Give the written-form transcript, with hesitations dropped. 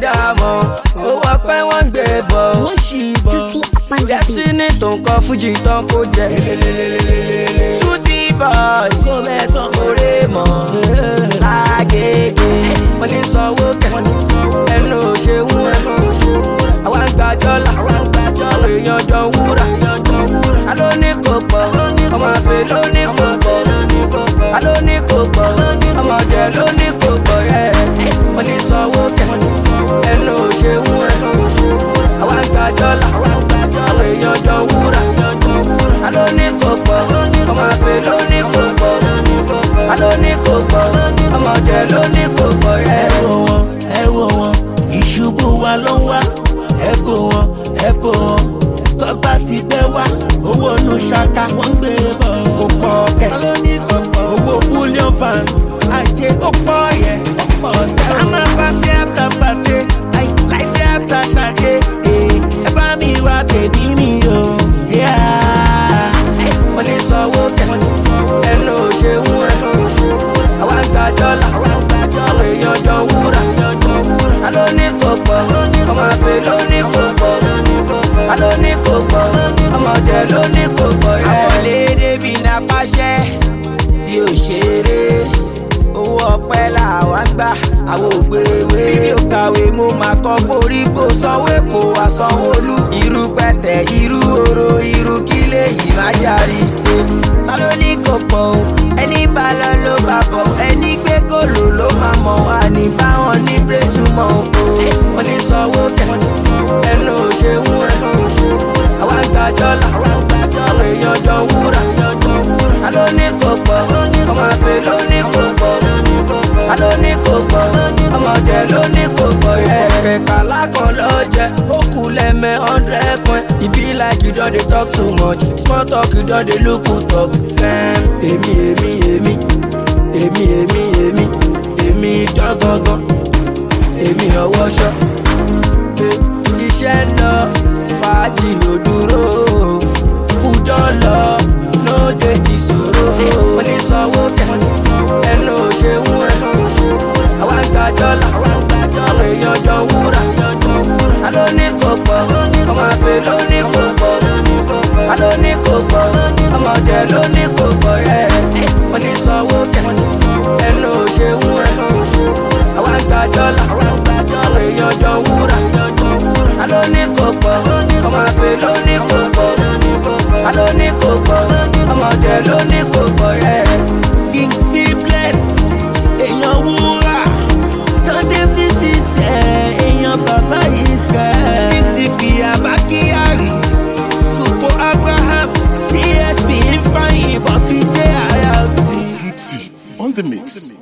dààmú owó ọpẹ́ wọ́n gbé bọ̀ Destiny tó ń kọ fújì tán kó jẹ Tutti boy kó mẹ́tàn kórè mọ́ Agége wọ́n ní sanwó kẹ́ ẹnu òṣèwú àwa ń gba dọ́là èèyàn jọ wúrà aló ní kò pọ̀ ọmọ àṣẹ ló ní kò pọ̀ aló ní kò pọ̀ ọmọdé ló ní kò pọ̀ wọ́n ní sanwó kẹ́ ẹnu òṣèwú àwa ń gba dọ́là èèyàn jọ wúrà aló ní kò pọ̀ ọmọ àṣẹ ló ní kò pọ̀ aló ní kò pọ̀ ọmọdé ló ní kò pọ̀ ẹ wò wọn ìṣubú wa ló ń wá ẹ bò wọn tọ́gbà ti bẹ́ wá owó nu ṣaka wọ́n ń gbé bọ̀ kò pọ̀ kẹ́ owó bullion van ajé ó pọ̀ yẹ ọ̀pọ̀ sẹ́wọ̀n. a máa party after party life after ṣàjẹ́ ẹ bá mi wá bèbí mi o. wọ́n ní sanwó kẹ́ ẹnu òṣèwú àwa ń gba dọ́là èèyàn jọ wúrà aló ní kò pọ̀ ọmọ àṣẹ ló ní kò pọ̀ aló ní kò pọ̀ ọmọdé ló ní kò pọ̀ àkọlé débi náà pàṣẹ tí ò ṣeré owó ọpẹ́ làwa ń gbà àwọn ògbéwé bí ó kàwé mo máa kọ́ gbórígbó sanwó èkó àsanwóolu irú pẹ̀tẹ̀ irú oró irú kílé yìí má járe ta ló ní kò pọ̀ o ẹni bá lọ ló bá bọ̀ ẹni gbé gòlò ló máa mọ̀ wá ní báwọn ní bírètúmọ̀ o wọ́n ní sanwó kẹ́ ẹnu òṣèwú àwa ń gba dọ́là èèyàn jọ wúrà aló ní kò pọ̀ ọmọ àṣẹ ló ní kò pọ̀ aló ní kò pọ̀ ọmọdé ló ní kò pọ̀ kẹ̀kẹ́ alákan ló jẹ ó kù lẹ́mẹ̀ 100 coin e be like you don dey talk too much small talk you don dey look who talk fẹ́m èmi dán gangan èmi ọwọ́ ṣọ́ iṣẹ́ ń lọ fàájì ò dúró kújọ́ lọ lóde ìṣòro wọ́n ní sanwó kẹ́ ẹnu òṣèwú àwa ń gba dọ́là èèyàn jọ wúrà aló ní kò pọ̀ ọmọ àṣẹ ló ní kò pọ̀ aló ní kò pọ̀ ọmọdé ló ní kò pọ̀ wọ́n ní sanwó kẹ́ ẹnu òṣèwú àwa ń gba dọ́là èèyàn jọ wúrà aló ní kò pọ̀ ọmọ àṣẹ ló ní kò pọ̀ aló ní kò pọ̀ ọmọdé ló ní kò pọ̀ King B bless èèyàn wúrà tọ́ndé fi ṣiṣẹ́ èèyàn bàbá Israel DCP Abakiyari Supo Abraham DSP Ifeanyi Bobby J. Ayauti Tutti on the mix.